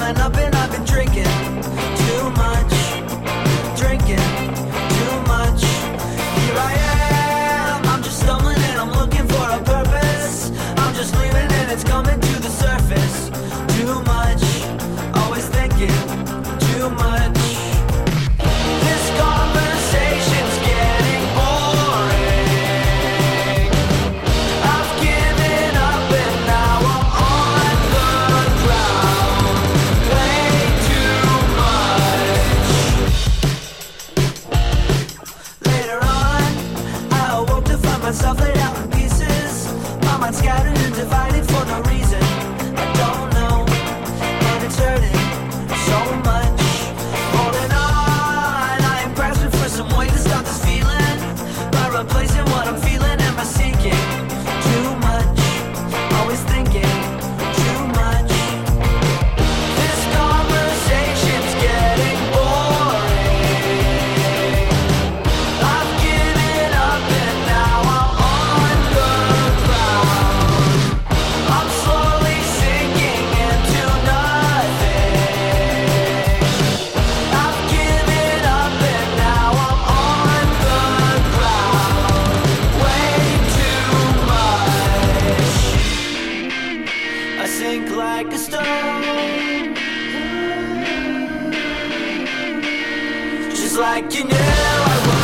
line up and I've been drinking too much, drinking too much. Here I am, I'm just stumbling and I'm looking for a purpose. I'm just leaving and it's coming to the surface. Too much, always thinking too much. This conversation's getting boring. I've given up and now I'm on the ground. Way too much. Later on, I awoke to find myself laid out in pieces. My mind scattered and divided for no reason. I don't know, and it's hurting so much. Holding on, I am grasping for some way to stop this feeling. By replacing what I'm feeling, am I seeking too much? Always thinking too much. This conversation's getting boring. I've given up and now I'm on the ground. I'm slowly sinking into nothing. I've given up and now I'm on the ground. Way too much. I sink like a stone, just like you knew I would.